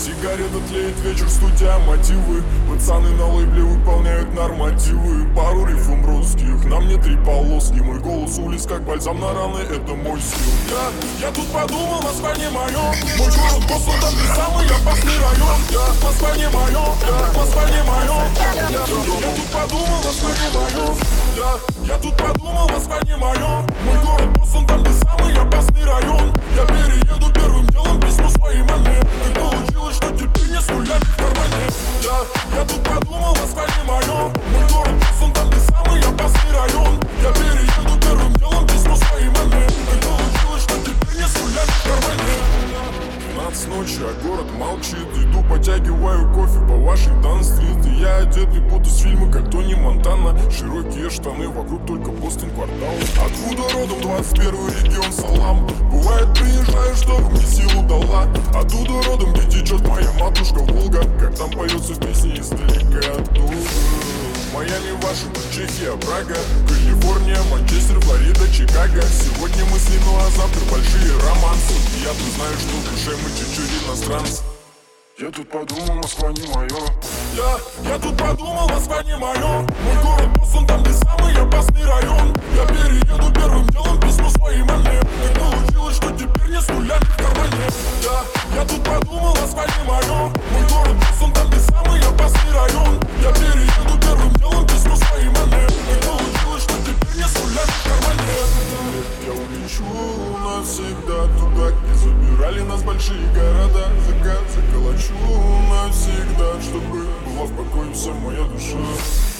Сигарета тлеет, вечер, студия, мотивы. Пацаны на лейбле выполняют нормативы. Пару рифм русских, на мне 3 полоски. Мой голос улиц как бальзам на раны, это мой стиль. Я тут подумал, Москва не моё. Мой город Бостон, там ты самый опасный район. Москва не моё, Москва не моё. Я тут подумал, Москва не моё. Я тут подумал, Москва не моё. Мой город Бостон, там ты самый опасный район. Я перееду первым делом, письмо своей маме. Как получилось, что теперь не с нулями в кармане. Я тут подумал, Москва не моё. Мой город Бостон, там ты самый опасный район. Я перееду первым делом, письмо своей маме. Как получилось, что теперь не с нулями в кармане. 12 ночи, а город молчит. Иду, потягиваю кофе по Вашингтон стрит. И я одетый будто с фильма, как Тони Монтана. Широкие штаны, вокруг только Бостон квартал. Откуда родом 21 регион, салам. Бывает, приезжаю, чтобы мне силу дала. Оттуда родом, где течет моя матушка Волга. Как там поется в песне издалека оттуда. Майами, Вашингтон, Чехия, Прага, Калифорния, Манчестер, Флорида, Чикаго. Сегодня мысли, ну а завтра большие романсы. И я-то знаю, что в душе мы чуть-чуть иностранцы. Я тут подумал, Москва не моё. Я тут подумал, Москва не моё. Мой город Бостон, там ты самый опасный район. Я перееду первым делом, письмо своей маме. Так получилось, что теперь не с нулями в кармане. Я тут подумал, Москва не моё. Мой город Бостон, там ты самый опасный район. Я перееду первым делом, письмо своей маме. Так получилось, что теперь не с нулями в кармане. Я улечу навсегда туда, где забирали нас большие города. Закат заколочу навсегда, чтобы была в покое вся моя душа.